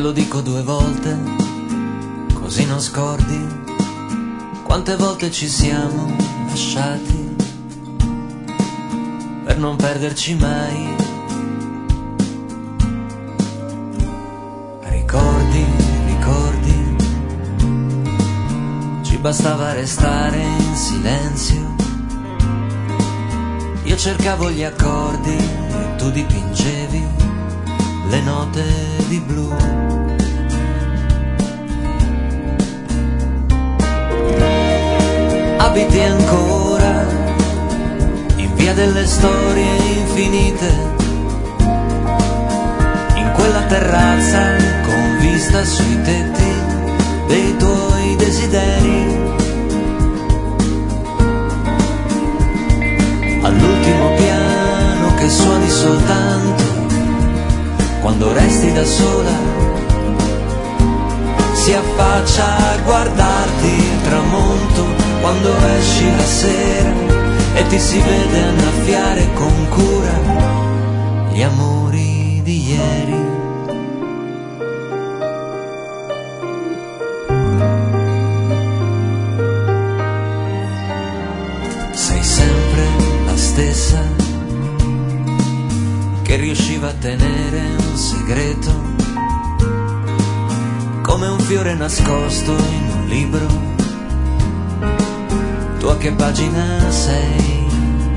lo dico 2 volte, così non scordi quante volte ci siamo lasciati, per non perderci mai. Ricordi, ricordi, ci bastava restare in silenzio. Io cercavo gli accordi e tu dipingevi le note di blu. Abiti ancora in via delle storie infinite, in quella terrazza con vista sui tetti dei tuoi desideri. All'ultimo piano che suoni soltanto quando resti da sola, si affaccia a guardarti il tramonto quando esci la sera e ti si vede annaffiare con cura gli amori di ieri. Sei sempre la stessa che riusciva a tenere un segreto, come un fiore nascosto in un libro. Tu a che pagina sei?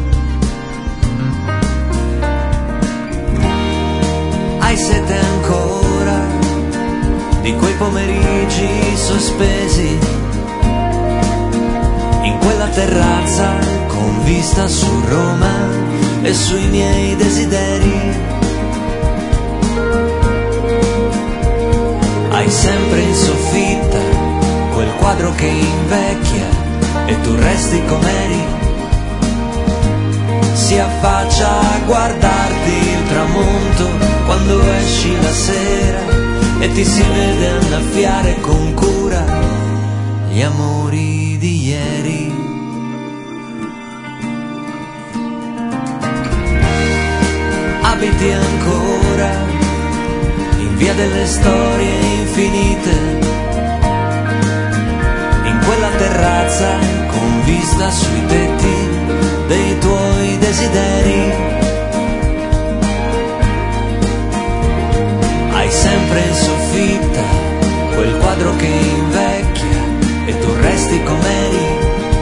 Hai sete ancora di quei pomeriggi sospesi in quella terrazza con vista su Roma e sui miei desideri. Hai sempre in soffitta quel quadro che invecchia e tu resti com'eri. Si affaccia a guardarti il tramonto quando esci la sera e ti si vede annaffiare con cura gli amori di ieri. Abiti ancora in via delle storie infinite, in quella terrazza con vista sui tetti dei tuoi desideri. Hai sempre in soffitta quel quadro che invecchia e tu resti com'eri.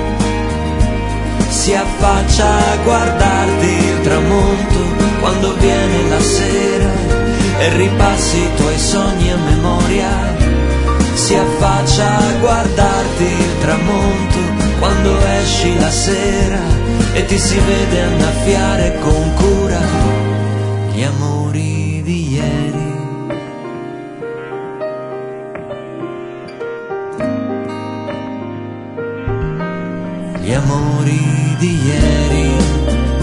Si affaccia a guardarti il tramonto quando viene la sera e ripassi i tuoi sogni a memoria. Si affaccia a guardarti il tramonto quando esci la sera e ti si vede annaffiare con cura gli amori di ieri. Gli amori di ieri.